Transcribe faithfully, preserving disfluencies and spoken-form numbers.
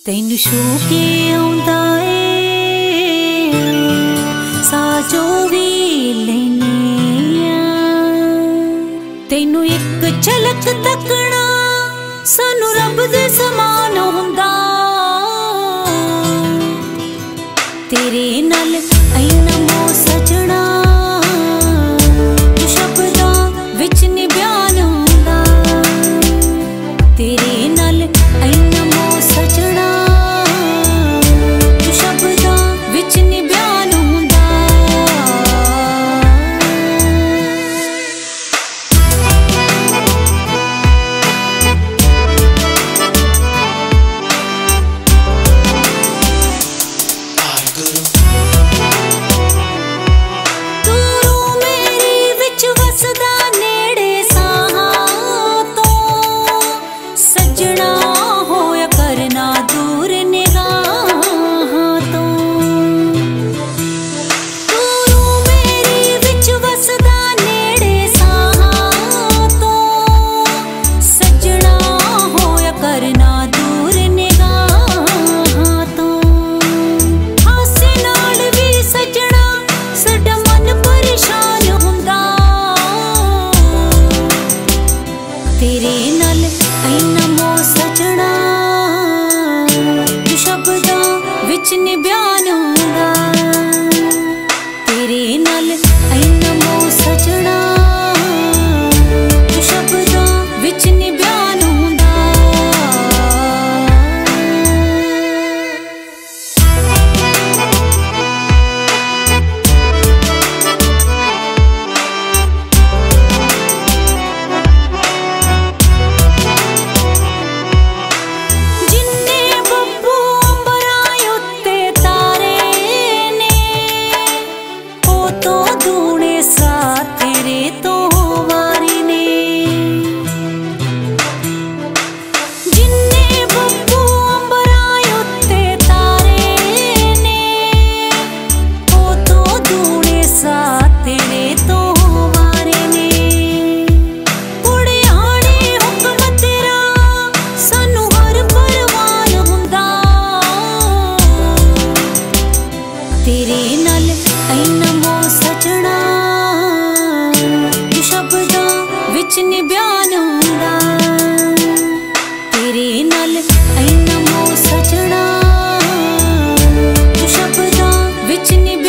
ਤੈਨੂੰ ਛੂ ਕੇ ਆਉਂਦਾ ਏ ਸਾਜੋ ਵੀ ਲੈਨੇ ਆ ਤੈਨੂੰ ਇੱਕ ਝਲਕ ਤੱਕਣਾ ਸਾਨੂੰ ਰੱਬ ਦੇ ਸਮਾਨ ਹੁੰਦਾ ਤੇਰੇ ਨਾਲ ਇੰਨਾ ਮੋਹ ਸਜਣਾ ਸ਼ਬਦਾਂ ਵਿੱਚ ਨੀ ਬਿਆਨ ਹੁੰਦਾ ਤੇਰੇ ਨਾਲ ਇੰਨਾ ਮੋਹ ਸਜਣਾ ਸ਼ਬਦਾਂ ਵਿੱਚ ਨੀ ਬਿਆਨ ਹੁੰਦਾ तेरे नाल इन्ना मोह सजना शब्दां विच नी बयान हुंदा तेरे नाल इन्ना मोह सजना शब्दां विच नी बयान हुंदा तेरे नाल इन्ना मोह सजना शब्दां विच नी बयान हुंदा तेरे नाल इन्ना मोह सजना शब्दां विच नी